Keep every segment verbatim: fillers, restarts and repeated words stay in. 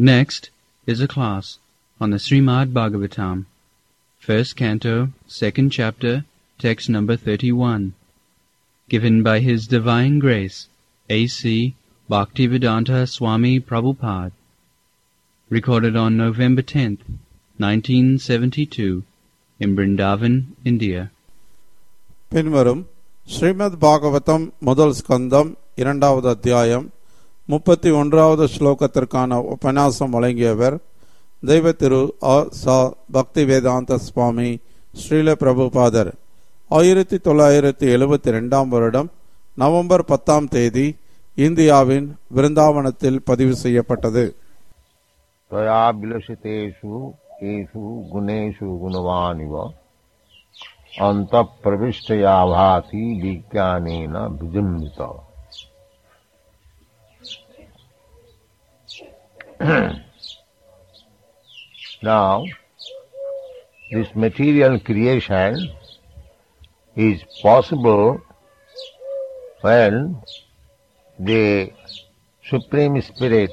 Next is a class on the Srimad Bhagavatam, first canto, second chapter, text number thirty-one, given by His Divine Grace, A C Bhaktivedanta Swami Prabhupada, recorded on November tenth, nineteen seventy-two, in Vrindavan, India. பின்வரும் ஸ்ரீமத் பாகவதம் முதல் ஸ்கந்தம் இரண்டாவது அத்தியாயம் முப்பத்தி ஒன்றாவது ஸ்லோகத்திற்கான உபன்யாசம் வழங்கியவர் தெய்வ திரு ஆ சா பக்தி வேதாந்த சுவாமி ஸ்ரீல பிரபுபாதர். ஆயிரத்தி தொள்ளாயிரத்தி எழுபத்தி ரெண்டாம் வருடம் நவம்பர் பத்தாம் தேதி இந்தியாவின் விருந்தாவனத்தில் பதிவு செய்யப்பட்டது. अंत प्रविष्टया भाति विज्ञानेन विजृंभिता. Now, this material creation is possible when the Supreme Spirit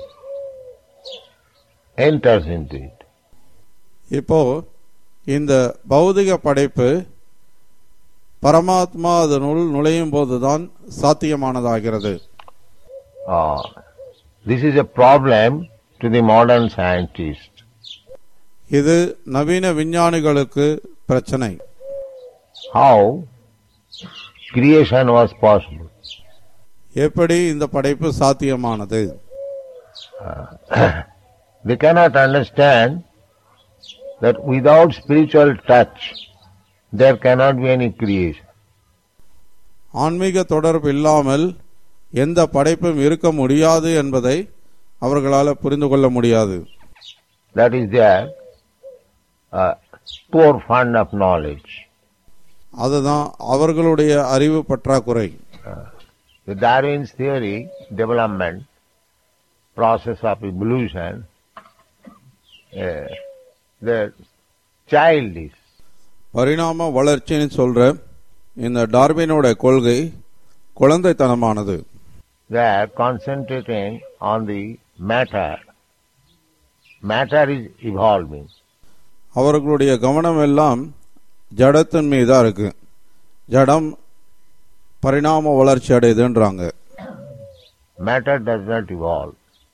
enters into it. இப்போ இந்த பௌதிக படைப்பு பரமாத்மா அதனுள் நுழையும் போதுதான் சாத்தியமானதாகிறது. Uh, this is a problem to the modern scientist. இது நவீன விஞ்ஞானிகளுக்கு பிரச்சனை. How creation was possible? எப்படி இந்த படைப்பு சாத்தியமானது? Uh, they cannot understand that without spiritual touch there cannot be any creation. ஆன்மீக தொடர்பு இல்லாமல் எந்த படைப்பும் இருக்க முடியாது என்பதை அவர்களால் புரிந்து கொள்ள முடியாது. That is their uh, poor fund of knowledge. அதுதான் அவர்களுடைய அறிவு பற்றாக்குறை. Uh, the Darwin's theory, development, process of evolution, uh, the child is பரிணாம வளர்ச்சின்னு சொல்ற இந்த டார்வினோட கொள்கை குழந்தைத்தனமானது. They are concentrating on the matter. Matter is evolving. அவர்களுடைய கவனம் எல்லாம் ஜடத்தின் மீதா இருக்கு. ஜடம் பரிணாம வளர்ச்சி அடையுதுன்றாங்க. Matter does not evolve.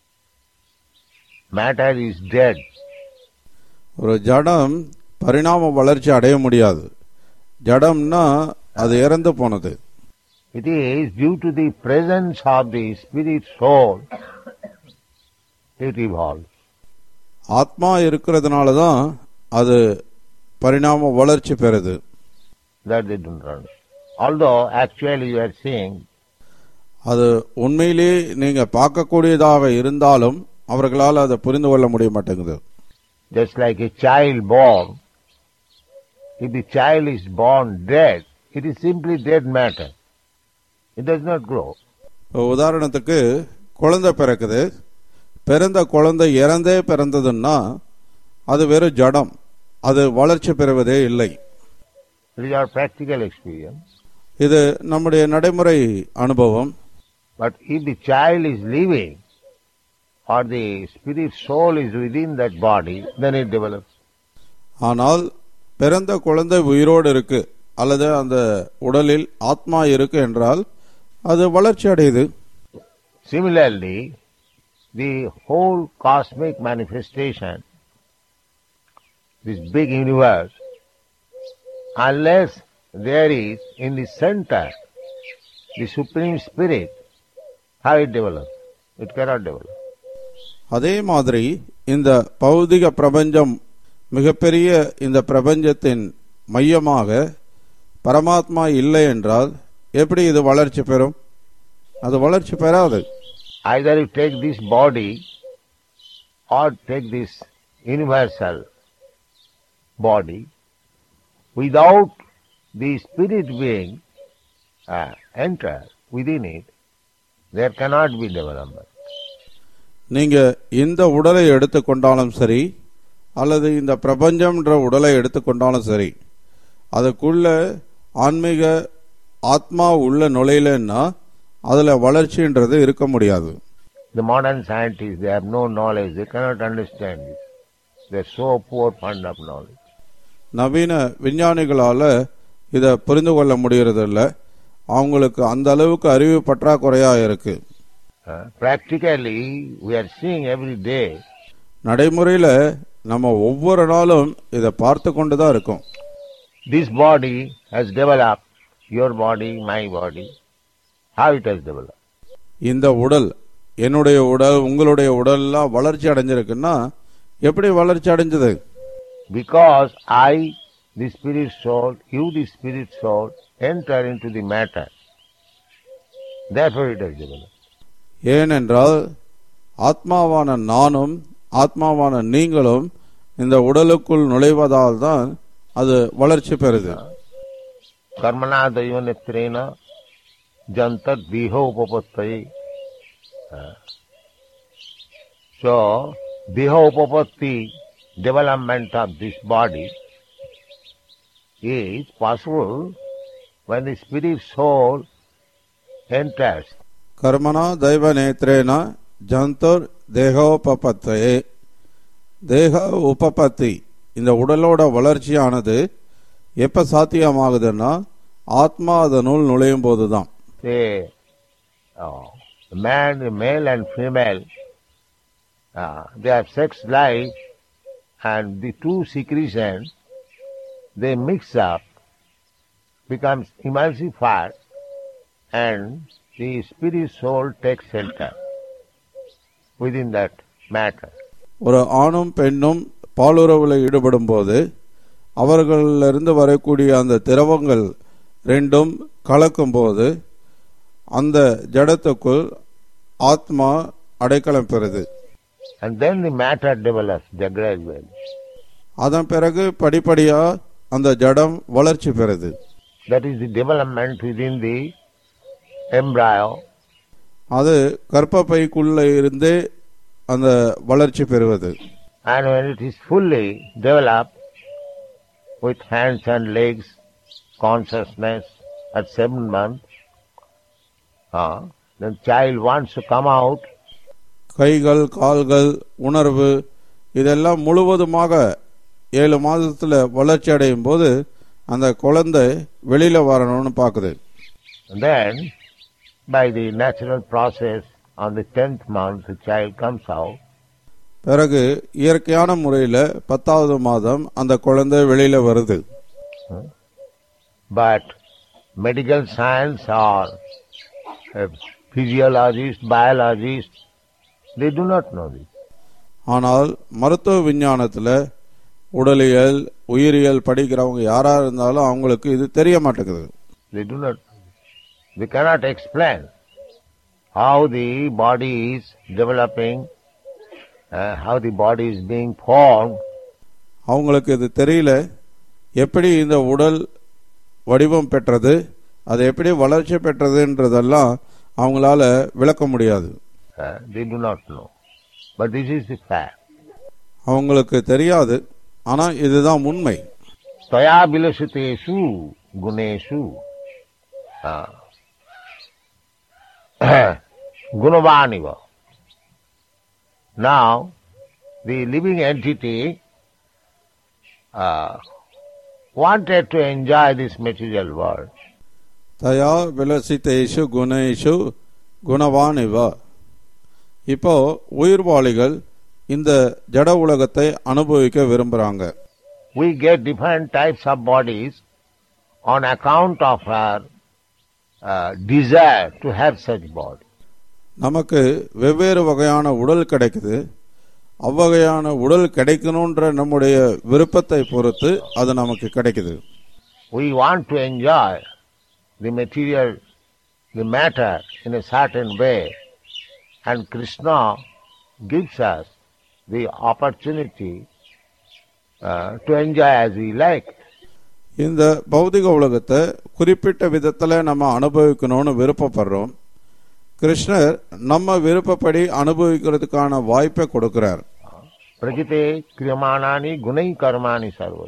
Matter is dead. ஒரு ஜடம் பரிணாம வளர்ச்சி அடைய முடியாது. ஜடம்னா அது இறந்து போனது. It is due to the presence of the spirit soul it evolves. ஆத்மா இருக்கிறதுனால தான் அது பரிணாம வளர்ச்சி பெறுது. That they don't understand. Although actually you are seeing, அது உண்மையிலே நீங்க பார்க்கக்கூடியதாக இருந்தாலும் அவர்களால் அதை புரிந்து கொள்ள முடிய மாட்டேங்குது. just like a child born, if the child is born dead, it is simply dead matter. It does not grow. உதாரணத்துக்கு குழந்தை பிறக்குது. பிறந்த குழந்தை இறந்தே பிறந்ததுன்னா அது வெறும் ஜடம். அது வளர்ச்சி பெறுவதே இல்லை. It is our practical experience. இது நம்முடைய நடைமுறை அனுபவம். But if the child is living or the spirit soul is within that body, then it develops. ஆனால் பிறந்த குழந்தை உயிரோடு இருக்கு அல்லது அந்த உடலில் ஆத்மா இருக்கு என்றால் அது வளர்ச்சி அடையுது. Similarly, the whole cosmic manifestation, this big universe, unless there is in the center the Supreme Spirit, how it develops? It cannot develop. அதே மாதிரி இந்த பௌதிக பிரபஞ்சம், மிகப்பெரிய இந்த பிரபஞ்சத்தின் மையமாக பரமாத்மா இல்லை என்றால் எப்படி இது வளர்ச்சி பெறும்? அது வளர்ச்சி பெறாது. Either you take this body or take this universal body, without the spirit being uh, enter within it, there cannot be development. நீங்க இந்த உடலை எடுத்துக்கொண்டாலும் சரி அல்லது இந்த பிரபஞ்சம்ன்ற உடலை எடுத்துக்கொண்டாலும் சரி, அதுக்குள்ள ஆன்மீக ஆத்மா உள்ள நுழையிலன்னா அதுல வளர்ச்சின்றது இருக்க முடியாது. The modern scientists, they have no knowledge, they cannot understand this. They are so poor fund of knowledge. நவீன விஞ்ஞானிகளால இதை புரிந்து கொள்ள முடியறதில்ல. அவங்களுக்கு அந்த அளவுக்கு அறிவு பற்றாக்குறையா இருக்கு. Practically, we are seeing every day. நடைமுறையில நம்ம ஒவ்வொரு நாளும் இதை பார்த்து கொண்டுதான் இருக்கோம். This body has developed, your body, my body. How it has developed? இந்த உடல், என்னுடைய உடல், உங்களுடைய உடல் எல்லாம் வளர்ச்சி அடைஞ்சிருக்குன்னா எப்படி வளர்ச்சி அடைஞ்சது? Because I, the spirit soul, you, the spirit soul, enter into the matter. Therefore it has developed. ஏனென்றால் ஆத்மாவான நானும் ஆத்மாவான நீங்களும் இந்த உடலுக்குள் நுழைவதால் தான் அது வளர்ச்சி பெறுது. கர்மனா தெய்வநேத்ரேன ஜந்தத் தீஹோ உபபத்தயே. So, Deha Upapatti, development of this body, is possible when the spirit soul enters. கர்மனா தெய்வ நேத்ரேனா ஜந்தோர் தேகோபபத்தயே. தேக உபபத்தி, இந்த உடலோட வளர்ச்சியானது எப்ப சாத்தியமாகுதுன்னா ஆத்மா அதனுள் நுழையும் போதுதான். Man, male and female, uh, they have sex life, and the two secretions, they mix up, becomes emulsified, and the spirit soul takes shelter within that matter. ஒரு ஆணும் பெண்ணும் பாலுறவில் ஈடுபடும் போது அவர்களிலிருந்து வரக்கூடிய அந்த திரவங்கள் ரெண்டும் கலக்கும் போது அந்த ஜடத்துக்குள் ஆத்மா அடைக்கலம் பெறுது. And then the matter develops gradually. அதன் பிறகு படிப்படியா அந்த ஜடம் வளர்ச்சி பெறுது. That is the development within the embryo. அது கர்ப்பப்பைக்குள்ள இருந்தே அந்த வளர்ச்சி பெறுவது. And when it is fully developed with hands and legs, consciousness at seven months, uh, the child wants to come out. கைகள், கால்கள், உணர்வு இதெல்லாம் முழுவதுமாக ஏழு மாதத்துல வளர்ச்சி அடையும் போது அந்த குழந்தை வெளியில வரணும்னு பாக்குது. Then, by the natural process, on the tenth month, the child comes out. பிறகு இயற்கையான முறையில பத்தாவது மாதம் அந்த குழந்தை வெளியில வருது. But medical science or uh, physiologists, biologists, they do not know this. ஆனால் மருத்துவ விஞ்ஞானத்துல உடலியல், உயிரியல் படிக்கிறவங்க யாரா இருந்தாலும் அவங்களுக்கு இது தெரிய மாட்டேங்குது. They do not. They cannot explain how the body is developing, uh, how the body is being formed. அவங்களுக்கு இது தெரியல, எப்படி இந்த உடல் வடிவம் பெற்றது, அது எப்படி வளர்ச்சி பெற்றதுன்றதெல்லாம் அவங்களால விளக்க முடியாது. Uh, they do not know. But this is the fact. அவங்களுக்கு தெரியாது, ஆனா இதுதான் உண்மை. Taya bilasitesu guneshu gunavaniva. Now, the living entity uh, wanted to enjoy this material world. தயா விலசித்தேஷு குணேஷு குணவானிவா. இப்போ உயிர்வாளிகள் இந்த ஜட உலகத்தை அனுபவிக்க விரும்புறாங்க. We get different types of bodies on account of our uh, desire to have such body. நமக்கு வெவ்வேறு வகையான உடல் கிடைக்குது. அவ்வகையான உடல் கிடைக்கணும்ன்ற நம்முடைய விருப்பத்தை பொறுத்து அது நமக்கு கிடைக்குது. We want to enjoy the material, the matter in a certain way, and Krishna gives us the opportunity uh, to enjoy as we like. இந்த பௌதிக உலகத்தை குறிப்பிட்ட விதத்துல நம்ம அனுபவிக்கணும்னு விருப்பப்படுறோம். கிருஷ்ணர் நம்ம விருப்பப்படி அனுபவிக்கிறதுக்கான வாய்ப்பை கொடுக்கிறார். பிரகிதே கிரியமானானி குணை கர்மானி சர்வ.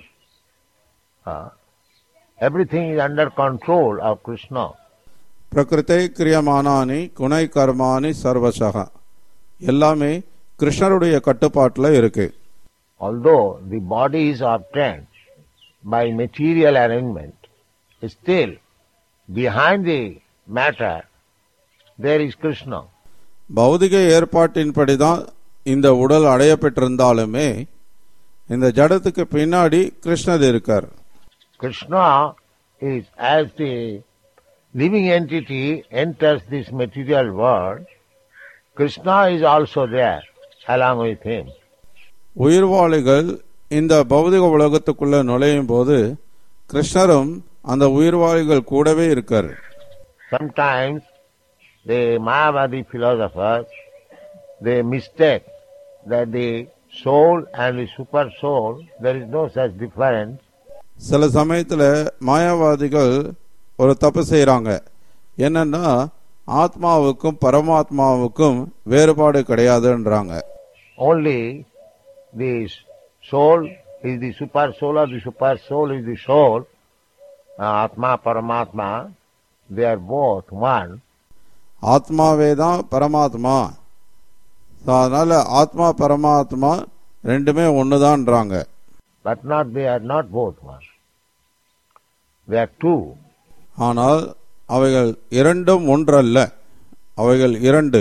Everything is under control of Krishna. பிரகிருதே கிரியமானானி குணை கர்மானி சர்வசக. எல்லாமே கிருஷ்ணருடைய கட்டுப்பாட்டில் இருக்கு. Although the body is obtained by material arrangement, still behind the matter there is Krishna. பௌதிக ஏற்பாட்டின்படிதான் இந்த உடல் அடையப்பட்டிருந்தாலுமே இந்த ஜடத்துக்கு பின்னாடி கிருஷ்ணர் இருக்கார். Krishna is, as the living entity enters this material world, Krishna is also there along with him. உயிர்வாளிகள் இந்த பௌதிக உலகத்துக்குள்ள நுழையும் போது கிருஷ்ணரும் அந்த உயிர்வாளிகள் கூடவே இருக்கார். Sometimes the Mayavadi philosophers, they mistake that the soul and the super soul, there is no such difference. சில சமயத்துல மாயாவாதிகள் ஒரு தப்பு செய்யறாங்க. என்னன்னா ஆத்மாவுக்கும் பரமாத்மாவுக்கும் வேறுபாடு கிடையாதுன்றாங்க. Only the soul is the super soul, or the super soul is the soul. Atma, Paramatma, they are both one. ஆத்மாவே தான் பரமாத்மா. அதனால ஆத்மா பரமாத்மா ரெண்டுமே ஒண்ணுதான்றாங்க. But not, they are not both one. They are two. ஆனால் அவைகள் இரண்டும் ஒன்றல்ல, அவைகள் இரண்டு.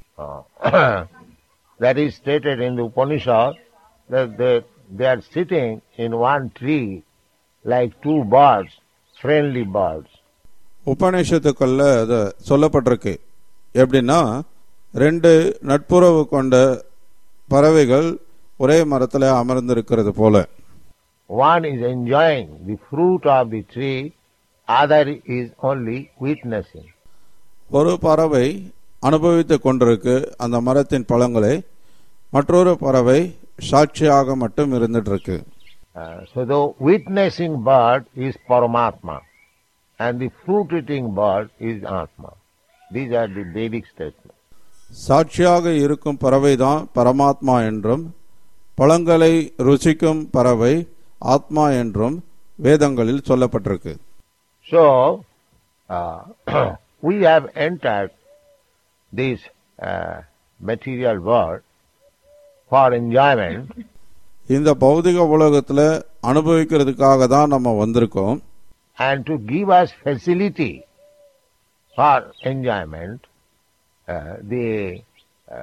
That is stated in the Upanishad, that they, they are sitting in one tree like two birds, friendly birds. உபநிஷத்துக்கள்ல அது சொல்லப்பட்டிருக்கு. எப்படின்னா ரெண்டு நட்புறவு கொண்ட பறவைகள் ஒரே மரத்துல அமர்ந்திருக்கிறது போல. One is enjoying the fruit of the tree, other is only witnessing. ஒரு பறவை அனுபவித்துக் கொண்டிருக்கு அந்த மரத்தின் பழங்களை, மற்றொரு பறவை சாட்சியாக மட்டும் இருந்துட்டு இருக்கு. Uh, so the witnessing bird is Paramatma and the fruit eating bird is Atma. These are the Vedic statements. சாட்சியாக இருக்கும் பறவை தான் பரமாத்மா என்றும் பழங்களை ருசிக்கும் பறவை ஆத்மா என்றும் வேதங்களில் சொல்லப்பட்டிருக்கு. So uh, we have entered this uh, material world for enjoyment. இந்த பௌதிக உலகத்துல அனுபவிக்கிறதுக்காக தான் நம்ம வந்திருக்கோம். And to give us facility for enjoyment, uh, the uh,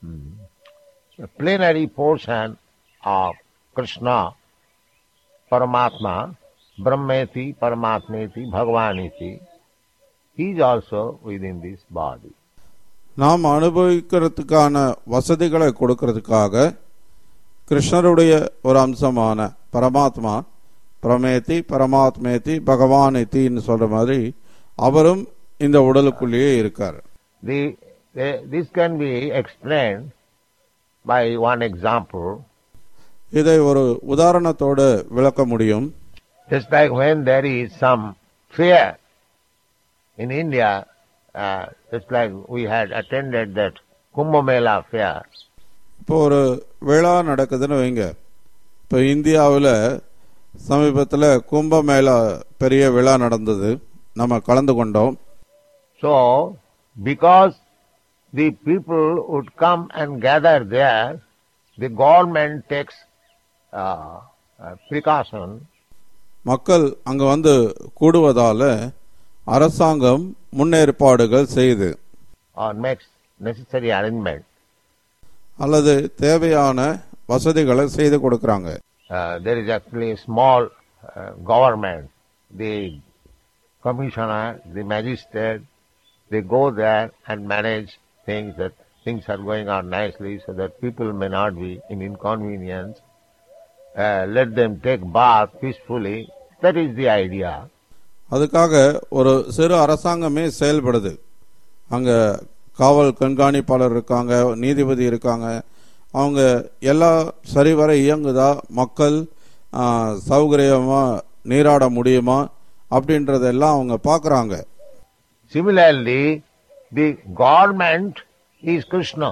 plenary portion of Krishna, Paramatma, Brahmeti, Paramatmeti, Bhagavaniti, he is also within this body. நாம் அனுபவிக்கிறதுக்கான வசதிகளை கொடுக்கிறதுக்காக கிருஷ்ணருடைய ஒரு அம்சமான பரமாத்மா பிரமேதி பரமாத்மேதி பகவானித்தின்னு சொல்ற மாதிரி அவரும் இந்த உடலுக்குள்ளேயே இருக்கார். The, the, this can be explained by one example. இதை ஒரு உதாரணத்தோடு விளக்க முடியும். Just like when there is some fair in India, uh, just like we had attended that Kumbh Mela fair. இப்போ ஒரு விழா நடக்குதுன்னு வைங்க. இப்போ இந்தியாவில் சமீபத்தில் கும்பமேளா பெரிய விழா நடந்தது, நம்ம கலந்து கொண்டோம். So, because the people would come and gather there, the government takes uh, uh, precaution. மக்கள் அங்க வந்து கூடுவதால அரசாங்கம் முன்னேற்பாடுகள் செய்து or makes necessary arrangement. அல்லது தேவையான வசதிகளை செய்து கொடுக்கறாங்க. Uh, there is actually a small uh, government, the commissioner, the magistrate, they go there and manage things, that things are going on nicely so that people may not be in inconvenience. Uh, let them take bath peacefully. That is the idea. அதுக்காக ஒரு சிறு அரசாங்கமே செயல்படுது. அங்க காவல் கண்காணிப்பாளர் இருக்காங்க, நீதிபதி இருக்காங்க. அவங்க எல்லா சரிவர இயங்குதா, மக்கள் சௌகரியமா நீராட முடியுமா அப்படின்றதெல்லாம் அவங்க பார்க்கறாங்க. Similarly, the government is Krishna.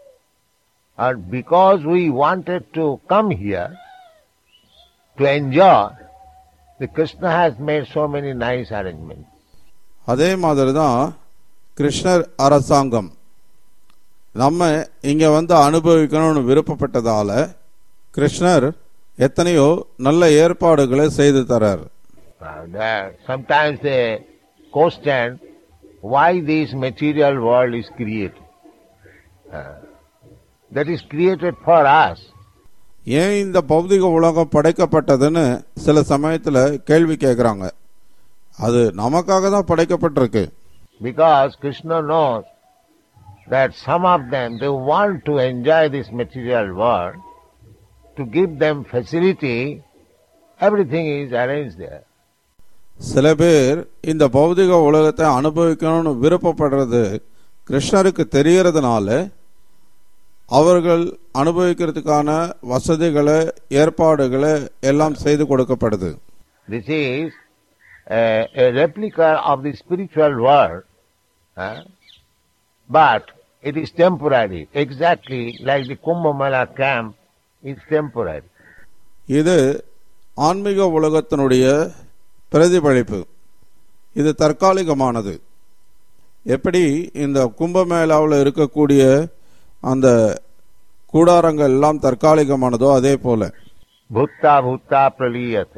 And because we wanted to come here to enjoy, the Krishna has made so many nice arrangements. அதே மாதிரி தான் கிருஷ்ணர் அரசாங்கம். நம்ம இங்க வந்து அனுபவிக்கணும்னு விருப்பப்பட்டதால கிருஷ்ணர் எத்தனையோ நல்ல ஏற்பாடுகளை செய்து தரார். Sometimes they question why this material world is created. Uh, that is created for us. ஏன் இந்த பௌதிக உலகம் படைக்கப்பட்டதுன்னு சில சமயத்துல கேள்வி கேட்கறாங்க. அது நமக்காக தான் படைக்கப்பட்டிருக்கு. Because Krishna knows that some of them, they want to enjoy this material world, to give them facility, everything is arranged there. சில பேர் இந்த பௌதிக உலகத்தை அனுபவிக்கணும்னு விருப்பப்படுறது கிருஷ்ணருக்கு தெரியறதுனால அவர்கள் அனுபவிக்கிறதுக்கான வசதிகளை ஏற்பாடுகளை எல்லாம் செய்து கொடுக்கப்படுது. This is a, a replica of the spiritual world, huh? But it is temporary, exactly like the Kumbh Mela camp is temporary. இது ஆன்மீக உலகத்தினுடைய பிரதிபலிப்பு. இது தற்காலிகமானது. எப்படி இந்த கும்பமேளாவில் இருக்கக்கூடிய அந்த கூடாரங்கள் எல்லாம் தற்காலிகமானதோ அதே போல Bhutta bhutta praliyate.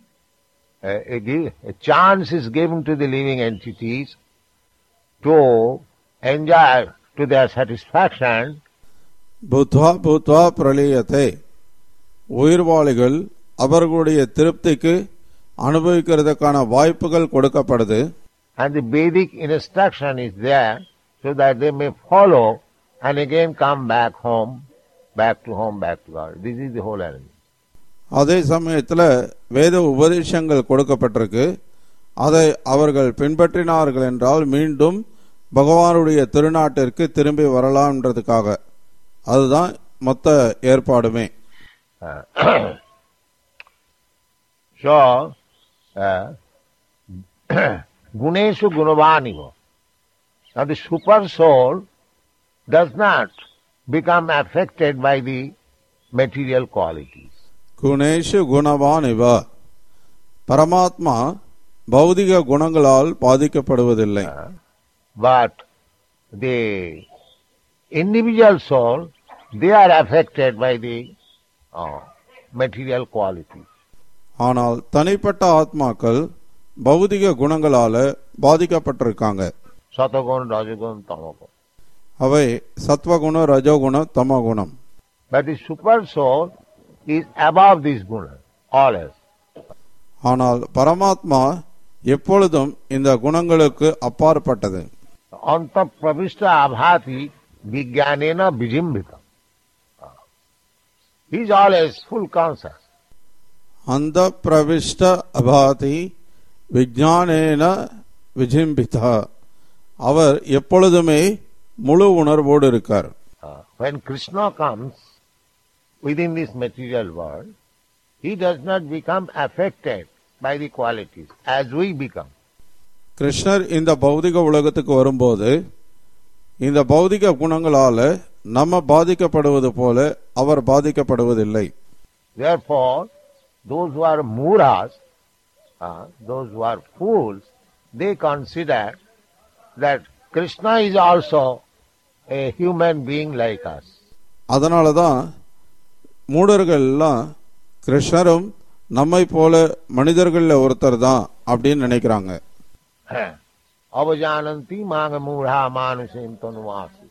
A chance is given to the living entities to enjoy to their satisfaction. பூத்வா பூத்வா பிரளீயத்தை, உயிர்வாளிகள் அவர்களுடைய திருப்திக்கு அனுபவிக்கிறதுக்கான வாய்ப்புகள் கொடுக்கப்படுது. And the Vedic instruction is there so that they may follow and again come back home, back to home, back to God. This is the whole arrangement. அதே சமயத்தில் வேத உபதேசங்கள் கொடுக்கப்பட்டிருக்கு. அதை அவர்கள் பின்பற்றினார்கள் என்றால் மீண்டும் பகவானுடைய திருநாட்டிற்கு திரும்பி வரலாம்ன்றதுக்காக. அதுதான் மொத்த ஏற்பாடுமே. So, Guneshu Gunavaniva. Now the super soul does not become affected by the material qualities. குணேஷு குணவானிவ, பரமாத்மா பௌதிக குணங்களால் பாதிக்கப்படுவதில்லை. But the individual soul, they are affected by the uh, material qualities. ஆனால் தனிப்பட்ட ஆத்மாக்கள் பௌதிக குணங்களால பாதிக்கப்பட்டிருக்காங்க. சத்வகுண ரஜகுண தமோகுண. அவை சத்வகுண ரஜோகுண தமோகுணம். But the super soul is above these gunas, always. ஆனால் பரமாத்மா எப்பொழுதும் இந்த குணங்களுக்கு அப்பாற்பட்டது. Anta pravishta abhati vijnanena vijimbita. He is always full conscious. அந்த பிரவிஷ்ட அபாதி விஜ்ஞானேன விஜிம்பிதா, அவர் எப்பொழுதுமே முழு உணர்வோடு இருக்கார். When Krishna comes within this material world, he does not become affected by the qualities as we become. கிருஷ்ணர் இந்த பௌதிக உலகத்துக்கு வரும்போது இந்த பௌதிக குணங்களால நம்ம பாதிக்கப்படுவது போல அவர் பாதிக்கப்படுவதில்லை. Therefore, those who are muras, uh, those who are fools, they consider that Krishna is also a human being like us. அதனாலதான் மூடர்கள் எல்லாம் கிருஷ்ணரும் நம்மை போல மனிதர்கள்ல ஒருத்தர் தான் அப்படின்னு நினைக்கிறாங்க. அவஜானந்தி மாக மூடா மானுஷம் தனுவாசி.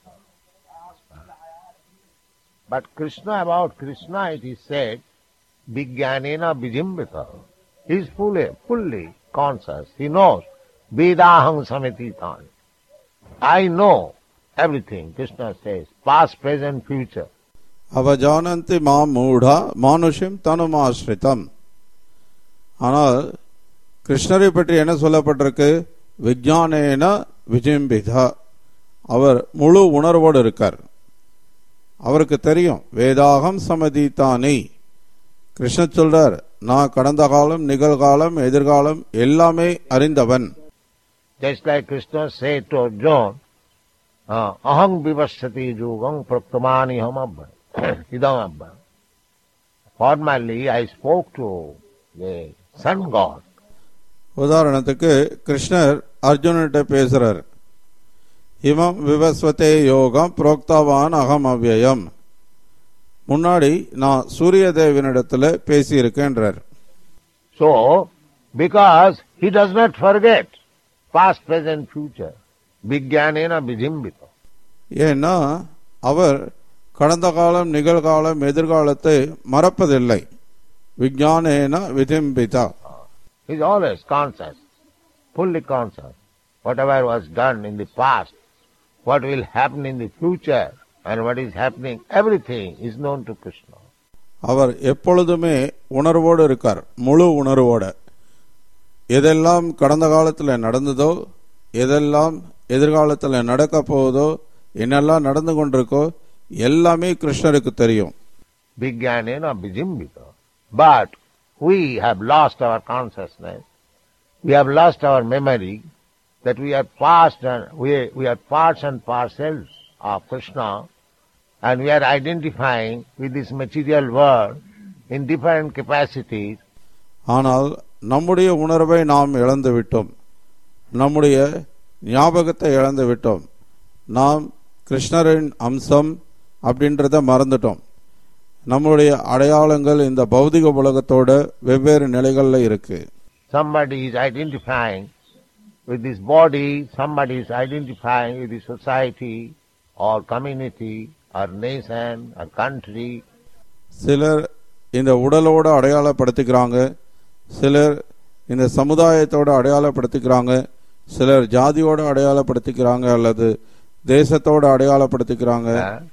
But Krishna, about Krishna it is said, Vijnanena vijimbita. He is fully, fully conscious. He knows. Vedaham samititan. I know everything, Krishna says, past, present, future. அவஜானந்தி மா மூடா மானுஷம் தனுமாஸ்ரிதம். ஆனால் கிருஷ்ணரை பற்றி என்ன சொல்லப்பட்டிருக்கு? விஜ்ஞானேன விஜிம்பிதா. அவர் முழு உணர்வோடு இருக்கார். அவருக்கு தெரியும். வேதாகம் சமதித்தானே. கிருஷ்ண சொல்றார், நான் கடந்த காலம், நிகழ்காலம், எதிர்காலம் எல்லாமே அறிந்தவன். Just like Krishna said to Arjuna, aham vivasati yugam praktamani ham abba, idam abba. Formerly I spoke to the sun god. உதாரணத்துக்கு கிருஷ்ணர் அர்ஜுனன்கிட்ட பேசுறார், இமம் விவஸ்வதே யோகம் புரோக்தவான் அகம் அவ்யயம். முன்னாடி நான் சூரிய தேவனிடத்துல பேசியிருக்கேன்றார். So, because he does not forget past, present, future, விஞ்ஞானேன விஜிம்பிதோ. ஏன்னா அவர் கடந்த காலம், நிகழ்காலம், எதிர்காலத்தை மறப்பதில்லை. விஞ்ஞானேன விஜிம்பிதா. He is always conscious, fully conscious. Whatever was done in the past, what will happen in the future, and what is happening, everything is known to Krishna. அவர் எப்பொழுதுமே உணர்வோடு இருக்கார், முழு உணர்வோட. எதெல்லாம் கடந்த காலத்தில் நடந்ததோ, எதெல்லாம் எதிர்காலத்தில் நடக்க போவதோ, என்னெல்லாம் நடந்து கொண்டிருக்கோ எல்லாமே கிருஷ்ணருக்கு தெரியும். Vijnanena vijimbita. But we have lost our consciousness. We have lost our memory that we are past and we, we are parts and parcels of Krishna, and we are identifying with this material world in different capacities. ஆனால் நம்முடைய உணர்வை நாம் இழந்து விட்டோம், நம்முடைய ஞாபகத்தை இழந்து விட்டோம். நாம் கிருஷ்ணரின் அம்சம் அப்படின்றத மறந்துட்டோம். நம்முடைய அடையாளங்கள் இந்த பௌதிக உலகத்தோட வெவ்வேறு நிலைகளில் இருக்கு. Somebody is identifying with this body, somebody is identifying with the society or community or nation or country. சிலர் இந்த உடலோட அடையாளப்படுத்திக்கிறாங்க, சிலர் இந்த சமுதாயத்தோட அடையாளப்படுத்திக்கிறாங்க, சிலர் ஜாதியோட அடையாளப்படுத்திக்கிறாங்க, அல்லது தேசத்தோட அடையாளப்படுத்திக்கிறாங்க.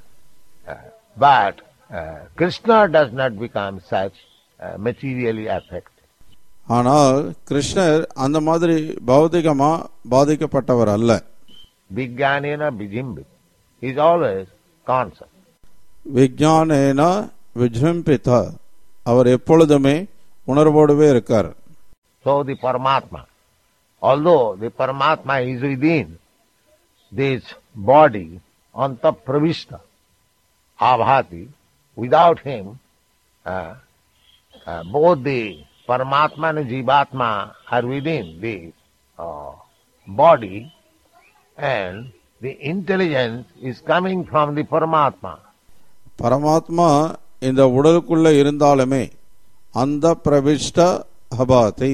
But uh, Krishna does not become such uh, materially affected. ஆனால் கிருஷ்ணர் அந்த மாதிரி பௌதிகமா பாதிக்கப்பட்டவர் அல்ல. Vijnanena vijimbita. He is always conscious. விஞ்ஞானேன விஜிம்பிதா. அவர் எப்பொழுதுமே உணர்வோடுவே இருக்கார். So the Paramatma, although the Paramatma is within this body, anta pravishta, abhati, without him, uh, uh, both the Paramatma and Jivatma are within the uh, body, and the intelligence is coming from the Paramatma. பரமாத்மா இந்த உடலுக்குள்ள இருந்தாலுமே அந்த பிரவிஷ்ட Abadi,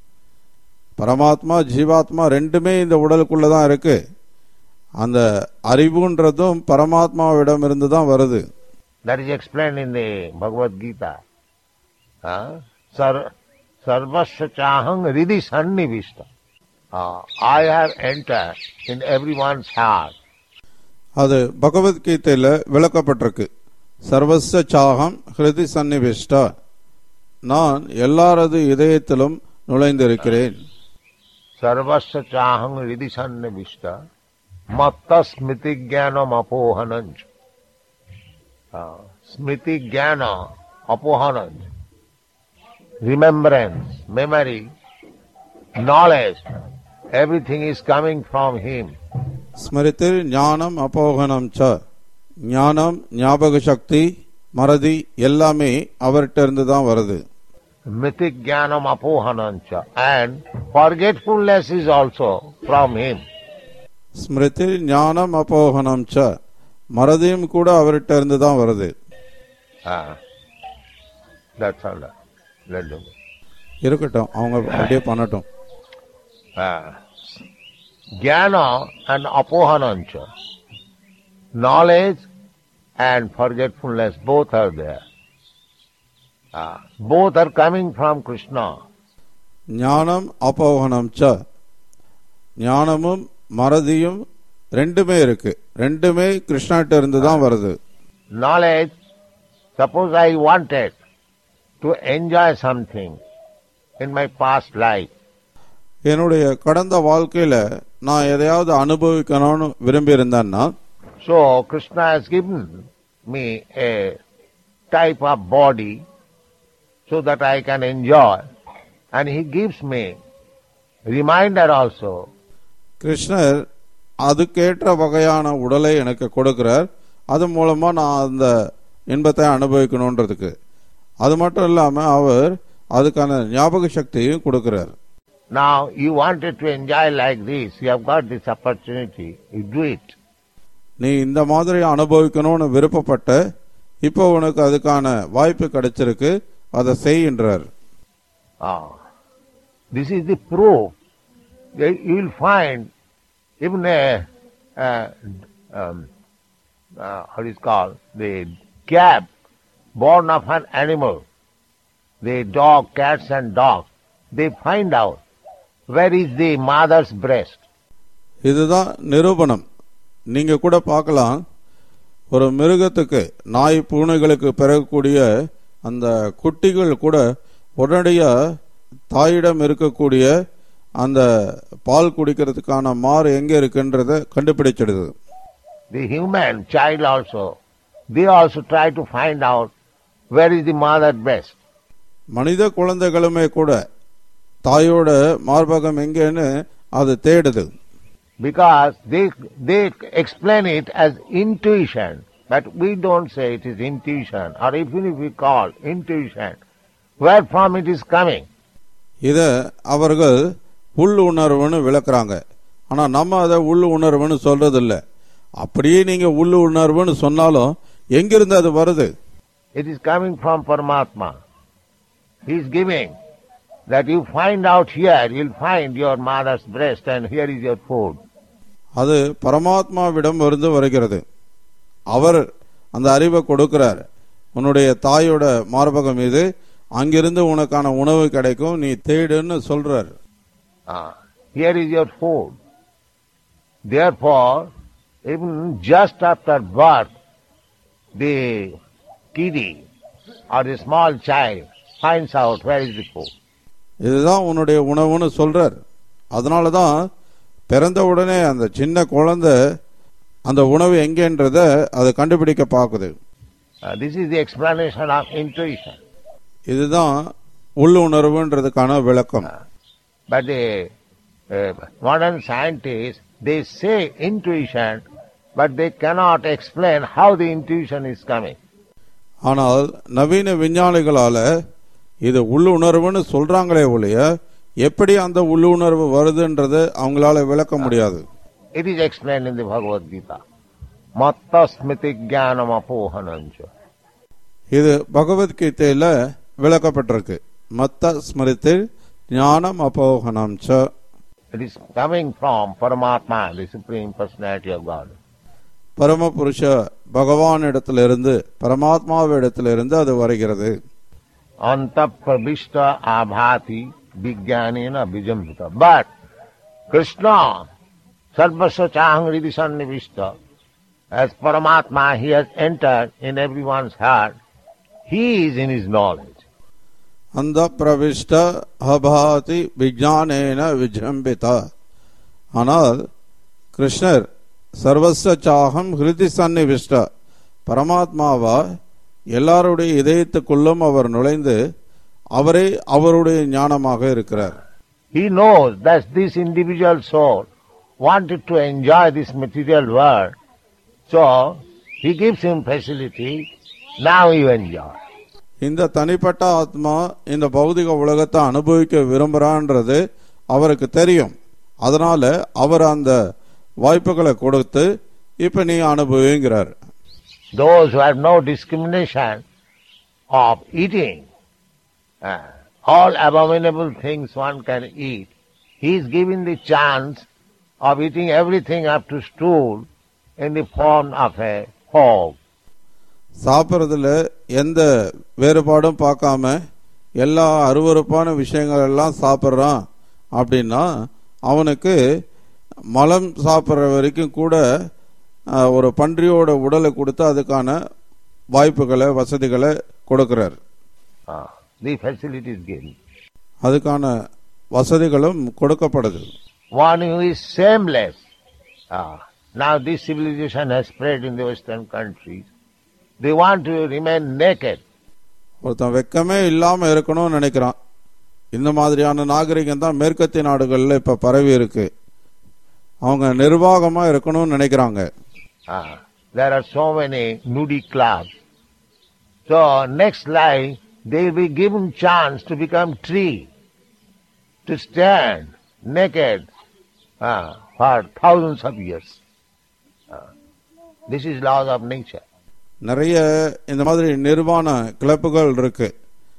பரமாத்மா ஜீவாத்மா ரெண்டுமே இந்த உடலுக்குள்ளதான் இருக்கு. அந்த அறிவுன்றதும் பரமாத்மாவிடம் இருந்து தான் வருது. That is explained in the Bhagavad Gita. Sarvasya chahang ridhi sannivishta. I have entered in everyone's heart. அது பகவத்கீதையில விளக்கப்பட்டிருக்கு. சர்வஸ்ய சாகம் ஹிருதி சன்னிவிஷ்டா. நான் எல்லாரது இதயத்திலும் நுழைந்திருக்கிறேன். Sarvasya chahang ridhi sannivishta. Matta smriti jnanam apohananj. Smriti jnana apohananj. Remembrance, memory, knowledge, everything is coming from him. ஸ்மிருதிர் ஞானம் அபோகனம் ச. ஞானம், ஞாபக சக்தி, மறதி எல்லாமே அவர்கிட்ட இருந்து தான் வருது. Mythic jnanam apohanancha, and forgetfulness is also from him. Smriti ஞானம் அபோகனம் ச. மறதியும் கூட அவர்கிட்ட இருந்து தான் வருது. இருக்கட்டும், அவங்க அப்படியே பண்ணட்டும். Jnana and apohanancha, knowledge and forgetfulness, both are there. Uh, both are coming from Krishna. ஞானம் அபோகனம் ச. ஞானமும் மறதியும் ரெண்டுமே இருக்கு, ரெண்டுமே கிருஷ்ணாட்ட இருந்து தான் வருது. Knowledge, suppose I wanted to enjoy something in my past life. என்னுடைய கடந்த வாழ்க்கையில நான் எதையாவது அனுபவிக்கணும்னு விரும்பி இருந்தேன்னா, so Krishna has given me a type of body so that I can enjoy, and he gives me reminder also. கிருஷ்ணர் அதுக்கேற்ற வகையான உடலை எனக்கு கொடுக்கிறார், அது மூலமா நான் அந்த இன்பத்தை அனுபவிக்கணும்ன்றதுக்கு. அது மட்டும் இல்லாம அவர் அதுக்கான ஞாபக சக்தியும் கொடுக்கிறார். Now you wanted to enjoy like this, you have got this opportunity, you do it. நீ இந்த மாதிரி அனுபவிக்கணும்னு விருப்பப்பட்ட, இப்போ உனக்கு அதுக்கான வாய்ப்பு கிடைச்சிருக்கு, அதை செய்கின்றார். Ah, this is the proof. You will find even a uh, um, uh, how is called the calf born of an animal, the dog, cats and dogs, they find out where is the mother's breast. இதுதான் நிரூபணம். நீங்க கூட பார்க்கலாம், ஒரு மிருகத்துக்கு, நாய் பூனைகளுக்கு பிறக்கக்கூடிய அந்த குட்டிகள் கூட உடனடியா தாயிடம் இருக்கக்கூடிய அந்த பால் குடிக்கிறதுக்கான மாறு எங்க இருக்குன்றத கண்டுபிடிச்சிடுது. The human child also, they also try to find out where is the mother breast. மனித குழந்தைகளுமே கூட தாயோட மார்பகம் எங்கன்னு அது தேடுது. Because they they explain it as intuition, but we don't say it is intuition, or even if we call intuition, where from it is coming. இத அவர்கள் உள் உணர்வுன்னு விளக்குறாங்க. ஆனா நம்ம அதை உள் உணர்வுன்னு சொல்றது இல்ல. அப்படியே நீங்க உள் உணர்வுன்னு சொன்னாலும் எங்கிருந்து அது வருது? It is coming from Paramatma. He is giving that you find out here, you will find your mother's breast and here is your food. அது பரமாத்மாவிடம் இருந்து வருகிறது. அவர் அந்த அறிவை கொடுக்கிறார். உன்னுடைய தாயோட மார்பகம் இது, அங்கிருந்து உனக்கான உணவு கிடைக்கும், நீ தேடுன்னு சொல்றார். Ah, here is your food. Therefore, even just after birth, the kiddie or the small child finds out where is the food. இதுதான் உன்னுடைய உணவுன்னு சொல்றார். அதனாலதான் பிறந்த உடனே அந்த சின்ன குழந்தை அந்த உணவு எங்கன்றத அதை கண்டுபிடிக்க பார்க்குது. Uh, this is the explanation of intuition. இதுதான் உள்ளுணர்வுன்றதுக்கான விளக்கம். Uh, but the uh, modern scientists, they say intuition, but they cannot explain how the intuition is coming. ஆனால் நவீன விஞ்ஞானிகளால இது உள்ளுணர்வுன்னு சொல்றாங்களே ஒழிய எப்படி அந்த உள்ளுணர்வு வருதுன்றது அவங்களால விளக்க முடியாது. It is explained in the Bhagavad Gita. Matta smriti jnanam apohanancha. இது பகவத்கீதையில விளக்கப்பட்டிருக்கு. மத்த ஸ்மிருதி ஞானம் அபோகனம்ச. It is coming from Paramatma, the Supreme Personality of God. பரமபுருஷ பகவான் இடத்திலிருந்து, பரமாத்மாவிடத்திலிருந்து அது வருகிறது. Antapravishta abhati vijnanena vijambita. But Krishna, sarvasya chaham hridi sannivishta, as Paramatma, he has entered in everyone's heart. He is in his knowledge. அந்த பிரவிஷ்ட Abadi விஜானேன விஜம்பிதா. ஆனால் கிருஷ்ணர் சர்வஸ்வ சாகம் ஹிருதி சன்னிவிஷ்ட, பரமாத்மாவா எல்லாருடைய இதயத்துக்குள்ளும் அவர் நுழைந்து அவரே அவருடைய ஞானமாக இருக்கிறார். He knows that this individual soul wanted to enjoy this material world, so he gives him facility, now you enjoy. இந்த தனிப்பட்ட ஆத்மா இந்த பௌதிக உலகத்தை அனுபவிக்க விரும்புறான்றது அவருக்கு தெரியும். அதனால அவர் அந்த வாய்ப்புகளை கொடுத்து இப்ப நீ அனுபவிங்கிறார். Those who have no discrimination of eating, uh, all abominable things one can eat, he is given the chance of eating everything up to stool in the form of a hog. சாப்பிட்றதுல எந்த வேறுபாடும் பார்க்காம எல்லா அருவருப்பான விஷயங்கள் எல்லாம் சாப்பிட்றான் அப்படின்னா அவனுக்கு மலம் சாப்பிட்ற வரைக்கும் கூட ஒரு பன்றியோட உடலை கொடுத்து அதுக்கான வாய்ப்புகளை வசதிகளை கொடுக்கிறார். அதுக்கான வசதிகளும் கொடுக்கப்படுது. One who is shameless. Ah, now this civilization has spread in the Western countries. They want to remain naked. ஒருத்தன் வெக்கமே இல்லாம இருக்கணும்னு நினைக்கிறான். இந்த மாதிரியான நாகரிகம் தான் மேற்கத்திய நாடுகள்ல இப்ப பரவி இருக்கு. அவங்க நிர்வாகமா இருக்கணும்னு நினைக்கிறாங்க. Ah, there are so many nudie clubs. So next life they will be given chance to become tree. to stand naked uh, for thousands of years. Uh, this is laws of nature. நிறைய இந்த மாதிரி நிர்வாண கிளப்புகள் இருக்கு.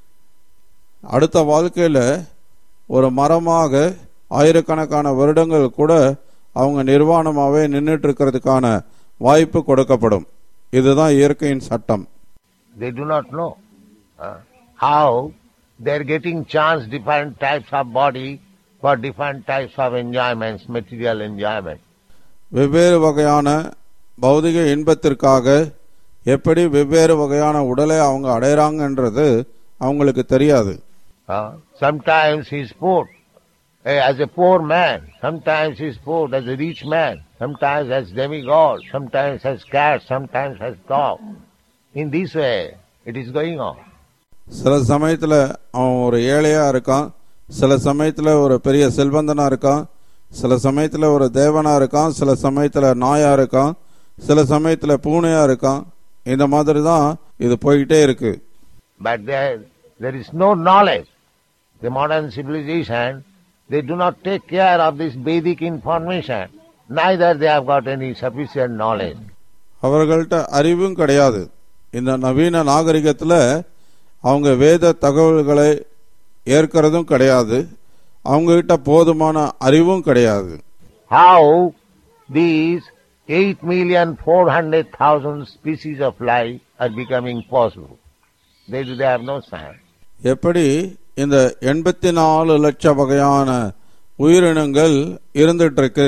அடுத்த வாழ்க்கையில ஒரு மரமாக ஆயிரக்கணக்கான வருடங்கள் கூட அவங்க நிர்வாணமாவே நின்றுட்டு இருக்கிறதுக்கான வாய்ப்பு கொடுக்கப்படும். இதுதான் இயற்கையின் சட்டம். They do not know uh, how they are getting chance different types of body for different types of enjoyments, material enjoyment. வெவ்வேறு வகையான பௌதிக இன்பத்திற்காக எப்படி வெவ்வேறு வகையான உடலை அவங்க அடையறாங்கன்றது அவங்களுக்கு தெரியாது. Uh, sometimes he is poor uh, as a poor man, sometimes he is poor as a rich man, sometimes as demigod, sometimes as cat, sometimes as dog. In this way it is going on. சில சமயத்துல அவன் ஒரு ஏழையா இருக்கான், சில சமயத்துல ஒரு பெரிய செல்வந்தனா இருக்கான், சில சமயத்துல ஒரு தேவனா இருக்கான், சில சமயத்துல நாயா இருக்கான், சில சமயத்துல பூனையா இருக்கான். இந்த மாதிரி தான் இது போயிட்டே இருக்கு. But there there is no knowledge. The modern civilization, they do not take care of this Vedic information. Neither they have got any sufficient knowledge. அவர்கள்ட்ட அறிவும் கிடையாது. இந்த நவீன நாகரிகத்துல அவங்க வேத தகவல்களை ஏற்கிறதும் கிடையாது. அவங்க கிட்ட போதுமான அறிவும் கிடையாது. How these eight million four hundred thousand species of life are becoming possible? They do they have no science. எப்படி இந்த எண்பத்தி நாலு லட்சம் வகையான உயிரினங்கள் இருந்துட்டு இருக்கு,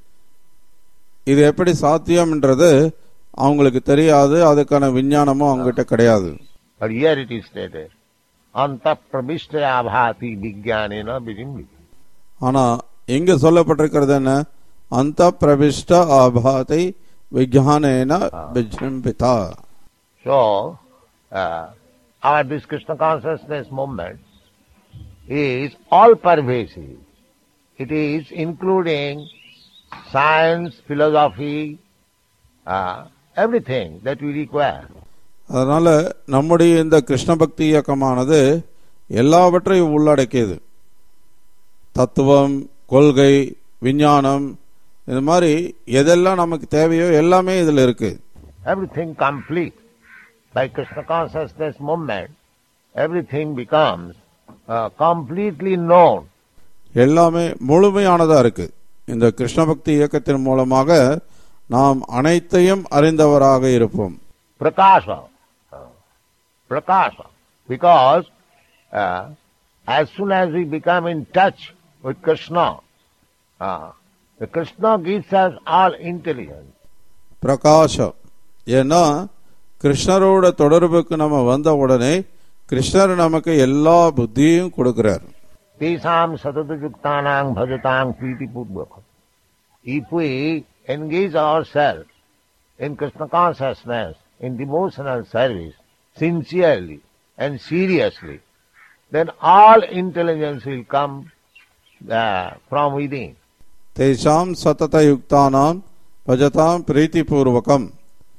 இது எப்படி சாத்தியம்ன்றது அவங்களுக்கு தெரியாது. அதுக்கான விஞ்ஞானமும் அவங்ககிட்ட கிடையாது. But here it is stated, anta pravishta abhati vijnanena vijimbi. ஆனா இங்க சொல்லப்பட்டிருக்கிறது என்ன? அந்த பிரவிஷ்ட ஆபாதை விஜானேன விஜ்ரம்பிதா. So uh, our this Krishna consciousness movement is all pervasive. It is including science, philosophy, uh, everything that we require. அதனால நம்முடைய இந்த கிருஷ்ண பக்தி இயக்கமானது எல்லாவற்றையும் உள்ளடக்கியது. தத்துவம், கொள்கை, விஞ்ஞானம், இது மாதிரி எதெல்லாம் நமக்கு தேவையோ எல்லாமே இதுல இருக்கு. Everything complete. By Krishna consciousness movement, everything becomes uh, completely known. எல்லாமே முழுமையானதா இருக்கு. இந்த கிருஷ்ண பக்தி இயக்கத்தின் மூலமாக நாம் அனைத்தையும் அறிந்தவராக இருப்போம். Prakasha. Prakasha. Because uh, as soon as we become in touch with Krishna, uh, the Krishna gives us all intelligence. பிரகாஷம். ஏன்னா கிருஷ்ணரோட தொடர்புக்கு நம்ம வந்த உடனே கிருஷ்ணர் நமக்கு எல்லா புத்தியும் கொடுக்கிறார். Tesam satadajuktanang bhajatang priti purvakam. If we engage ourselves in Krishna consciousness, in devotional service, sincerely and seriously, then all intelligence will come uh, from within. தேசாம் சதத யுக்தானாம் பஜதாம் பிரீத்தி பூர்வகம்.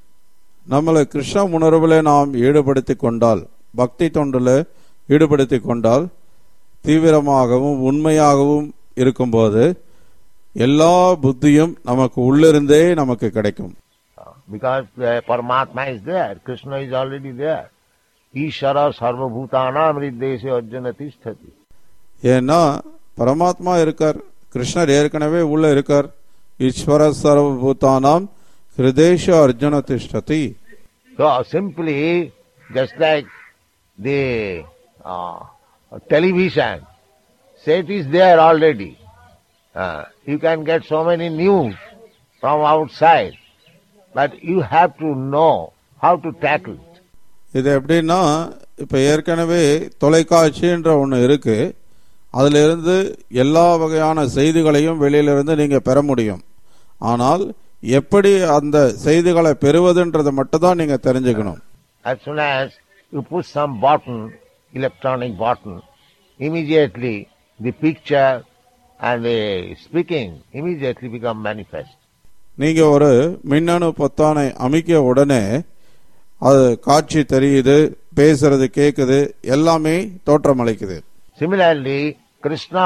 நம்மளை கிருஷ்ண உணர்வுல நாம் ஈடுபடுத்திக் கொண்டால், பக்தி தொண்டுல ஈடுபடுத்திக் கொண்டால், தீவிரமாகவும் உண்மையாகவும் இருக்கும்போது எல்லா புத்தியும் நமக்கு உள்ளிருந்தே நமக்கு கிடைக்கும். Because uh, Paramatma is there, Krishna is already there. Ishara sarvabhutanam hrideshe arjuna tisthati. ஏன்னா பரமாத்மா இருக்கார், கிருஷ்ணர் ஏற்கனவே உள்ள இருக்கார். ஈஸ்வர சர்வபூதானாம் ஹிருதேஷ அர்ஜுன திஷ்டதி. So simply, just like the uh, television set is there already. Uh, you can get so many news from outside, but you have to know how to tackle it. இது எப்படின்னா, இப்ப ஏற்கனவே தொலைக்காட்சின்ற ஒண்ணு இருக்கு, அதுல இருந்து எல்லா வகையான செய்திகளையும் வெளியிலிருந்து நீங்க பெற முடியும். ஆனால் எப்படி அந்த செய்திகளை பெறுவதுன்றதை மட்டும் தான் நீங்க தெரிஞ்சுக்கணும். As soon as you push some button, electronic button, immediately the picture and the speaking immediately become manifest. நீங்க ஒரு மின்னணு பொத்தானை அமைக்க உடனே அது காட்சி தெரியுது, பேசுறது கேக்குது, எல்லாமே தோற்றமளிக்குது. Similarly, Krishna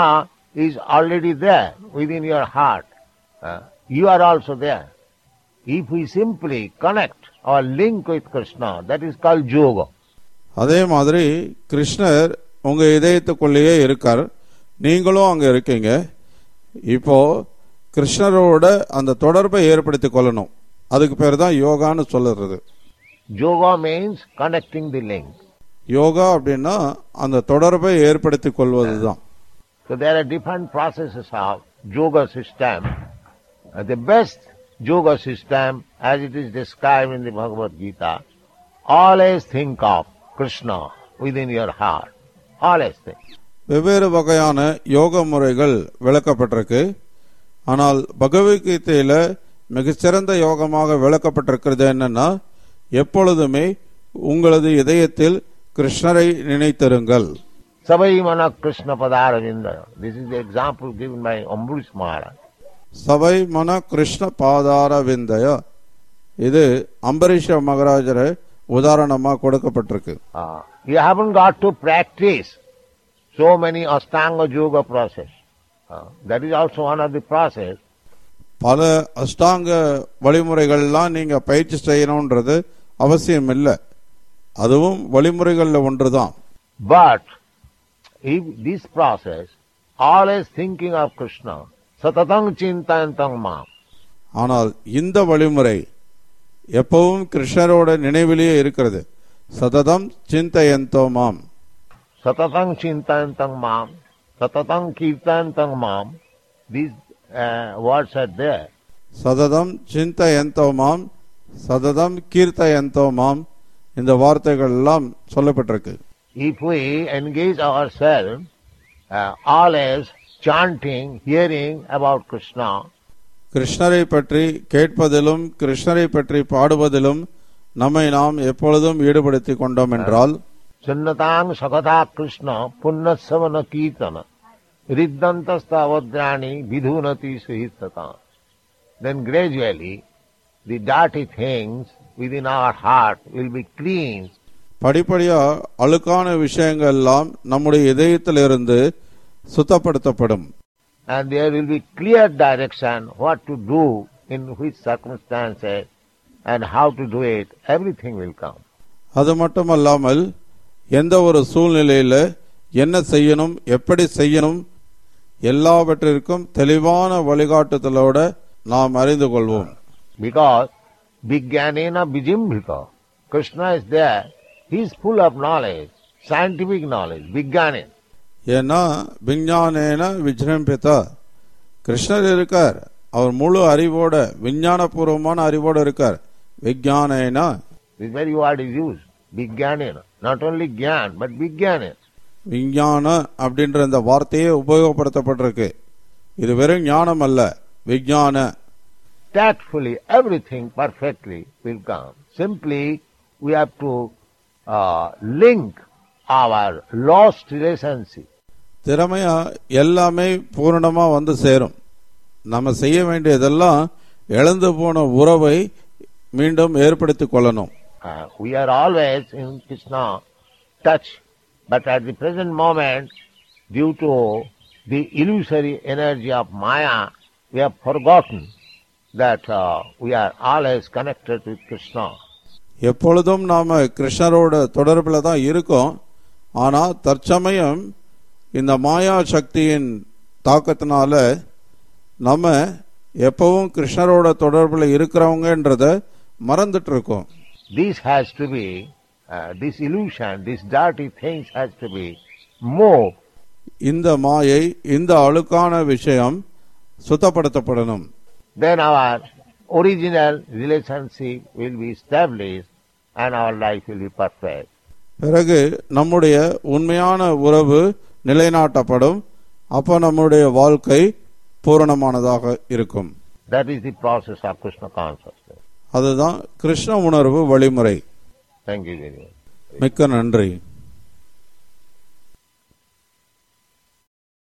is already there within your heart. Uh, you are also there. If we simply connect our link with Krishna, that is called yoga. அதே மாதிரி கிருஷ்ணர் உங்க இதயத்துக்குள்ளேயே இருக்கார், நீங்களும் அங்க இருக்கீங்க. இப்போ கிருஷ்ணரோட அந்த தொடர்பை ஏற்படுத்திக் கொள்ளணும். அதுக்கு பேர் தான் யோகான்னு சொல்லுறது. Yoga means connecting the link. Yoga அப்படின்னா அந்த தொடர்பை ஏற்படுத்திக் கொள்வதுதான். So there are different processes of yoga system. Uh, the best yoga system, as it is described in the Bhagavad Gita, always think of Krishna within your heart. Always think. வெவ்வேறு வகையான யோக முறைகள் விளக்கப்பட்டிருக்கு. ஆனால் பகவத்கீதையில மிகச்சிறந்த யோகமாக விளக்கப்பட்டிருக்கிறது என்னன்னா, எப்பொழுதுமே உங்களது இதயத்தில் கிருஷ்ணரை நினைத்திருங்கள். Savai mana Krishna padaravinda. This is the example given by Ambarish Maharaj. சபை மன கிருஷ்ண பாதார விந்தய, இது அம்பரீஷ மகாராஜரை உதாரணமா கொடுக்கப்பட்டிருக்கு. Uh, you haven't got to practice so many Ashtanga yoga process. Uh, that is also one of the process. பல அஷ்டாங்க வழிமுறைகள்லாம் நீங்க பயிற்சி செய்யணும்ன்றது அவசியம் இல்லை, அதுவும் வழிமுறைகள்ல ஒன்றுதான். But if this process, always thinking of Krishna, satatang chintayantang mam. ஆனால் இந்த வழிமுறை எப்பவும் கிருஷ்ணரோட நினைவிலேயே இருக்கிறது. சததம் சிந்தயந்தோ மாம். Satatang chintayantang mam, satatang kirtayantang mam. These uh, words are there. சததம் சிந்தயந்தோ மாம், சததம் கீர்த்தயந்தோ மாம், இந்த வார்த்தைகள் எல்லாம் சொல்லப்பட்டிருக்கு. If we engage ourselves uh, always chanting, hearing about Krishna, கிருஷ்ணரை பற்றி கேட்பதிலும் கிருஷ்ணரை பற்றி பாடுவதிலும் நம்மை நாம் எப்பொழுதும் ஈடுபடுத்திக் கொண்டோம் என்றால், Sunnatang sakatha Krishna punnasavana kirtana riddantasta avadrani vidhunati suhitata. Then gradually the dirty things within our heart will be cleansed. படிப்படியா அழுக்கான விஷயங்கள் எல்லாம் நம்முடைய இதயத்திலிருந்து சுத்தப்படுத்தப்படும். And there will be clear direction what to do in which circumstances and how to do it. Everything will come. அது மட்டுமல்லாமல் எந்த ஒரு சூழ்நிலையில என்ன செய்யணும், எப்படி செய்யணும், எல்லாவற்றிற்கும் தெளிவான வழிகாட்டுதலோட நாம் அறிந்து கொள்வோம். Because Vijnanena Vijimbhita, Krishna is there. He is full of knowledge, scientific knowledge, Vijnana. ஏன்னா விஞ்ஞானேன விஜ்ரம்பிதா, கிருஷ்ணர் இருக்கார், அவர் முழு அறிவோட விஞ்ஞானபூர்வமான அறிவோட இருக்கார். விஞ்ஞானேனா, This very word is used, Vijnanena. Not only Gyan, but Vijnana. விஞ்ஞான அப்படின்ற இந்த வார்த்தையே உபயோகப்படுத்தப்பட்டிருக்கு. இது வெறும் ஞானம் அல்ல, விஞ்ஞான. Tactfully, everything perfectly will come. Simply, we have to uh, link our lost relationship. திறமையா எல்லாமே பூரணமா வந்து சேரும். நம்ம செய்ய வேண்டியதெல்லாம் இழந்து போன உறவை மீண்டும் ஏற்படுத்திக் கொள்ளணும். Uh, we are always in Krishna touch, but at the present moment, due to the illusory energy of Maya, we have forgotten that uh, we are always connected with Krishna. எப்பொழுதும் நாம கிருஷ்ணரோட தொடர்புல தான் இருக்கோம். ஆனா தற்சமயம் இந்த மாயா சக்தியின் தாக்கத்தினால நம்ம எப்பவும் கிருஷ்ணரோட தொடர்புல இருக்கிறவங்கன்றத மறந்துட்டு இருக்கோம். This has to be, uh, this illusion, this dirty things has to be moved. இந்த மாயை, இந்த அழுக்கான விஷயம் சுத்தப்படுத்தப்படணும். Then our original relationship will be established and our life will be perfect. பிறகு நம்முடைய உண்மையான உறவு நிலைநாட்டப்படும். அப்ப நம்முடைய வாழ்க்கை பூரணமானதாக இருக்கும். That is the process of Krishna consciousness. அதுதான் கிருஷ்ண உணர்வு வழிமுறை. Thank you very much. மிக்க நன்றி.